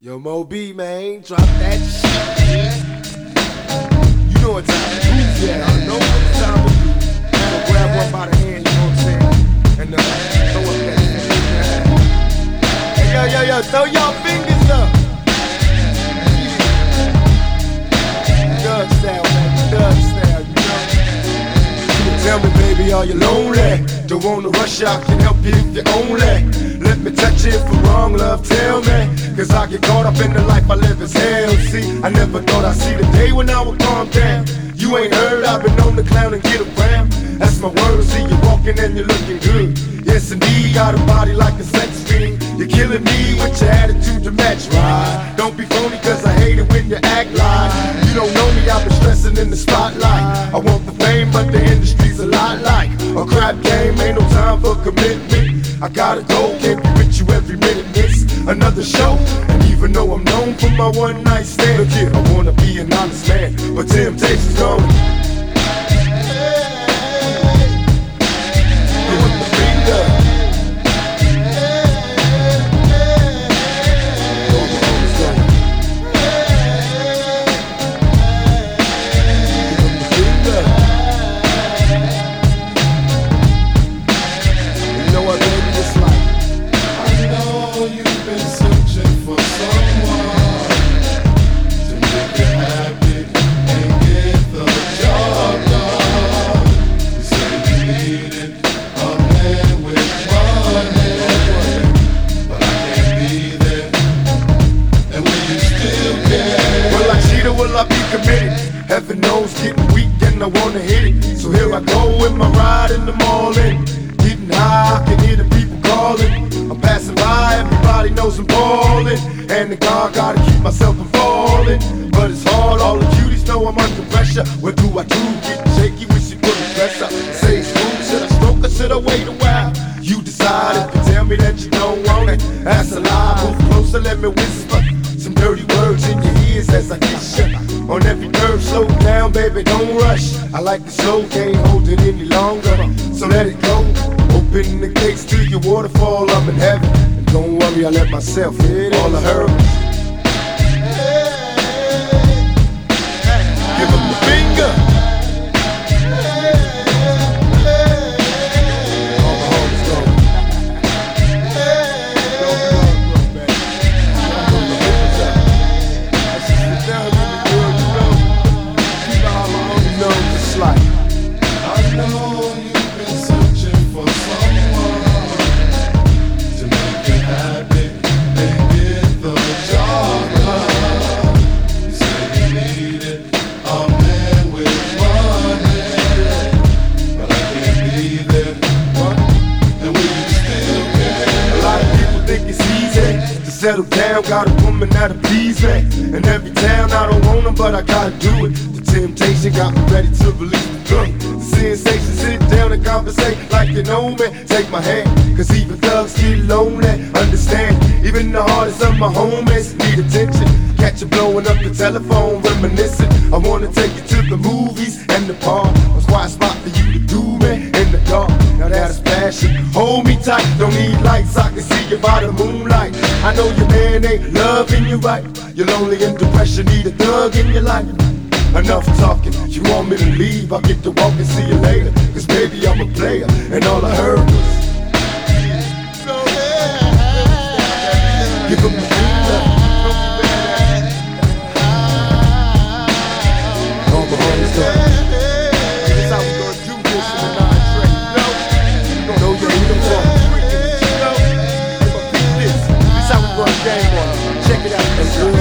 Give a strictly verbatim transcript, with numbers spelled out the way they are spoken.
Yo, Mo B, man, drop that shit. You know what time to do, yeah. I know what time to do. So grab one by the hand, you know what I'm saying? And uh, throw up that shit. Hey, yo, yo, yo, throw your fingers up. Thug style, man, thug style, you know? Tell me, baby, are you lonely? Don't wanna rush out, can help you if you're only. Let me touch you for wrong, love, tell me. Cause I get caught up in the life I live as hell. See, I never thought I'd see the day when I would calm down. You ain't heard, I've been on the clown and get around. That's my word, see you walking and you're looking good. Yes indeed, got a body like a sex fiend. You're killing me with your attitude to match, right? Don't be phony cause I hate it when you act like you don't know me, I've been stressing in the spotlight. I want the fame but the industry's a lot like a crap game, ain't no time for commitment. I gotta go, can't be with you every minute, miss another show. And even though I'm known for my one night stand, look here, I wanna be an honest man, but temptation's gone. Give up the finger. Heaven knows getting weak and I wanna hit it. So here I go in my ride in the morning. Getting high, I can hear the people calling. I'm passing by, everybody knows I'm ballin'. And the God gotta keep myself from falling. But it's hard, all the cuties know I'm under pressure. What do I do? Getting shaky, wish you put the press up. Say smooth, should I stroke or should I wait a while? You decide if you tell me that you don't want it. That's a lie, move closer, let me whisper some dirty words in your ears as I kiss you. On every curve, slow down, baby, don't rush. I like the slow, can't hold it any longer. So let it go, open the gates to your waterfall, I'm in heaven. And don't worry, I let myself hit all I heard. Give him the finger. Settle down, got a woman that'll please me. In every town, I don't want them, but I gotta do it. The temptation got me ready to release the gun. The sensation, sit down and conversate like you know me. Take my hand, cause even thugs get lonely. Understand, even the hardest of my homies need attention. Catch you blowing up the telephone, reminiscing. I wanna take you to the movies and the park. A quiet spot for you to do me in the dark. Now that's passion. Hold me tight, don't need lights, I can see you by the moonlight. I know your man ain't loving you right. You're lonely and depression, need a thug in your life. Enough talking, you want me to leave, I'll get to walk and see you later. Cause baby I'm a player, and all I heard was give him the finger. All my homies go. This how we gonna do this in the nine track, you know? You know you ain't the one. Check it out.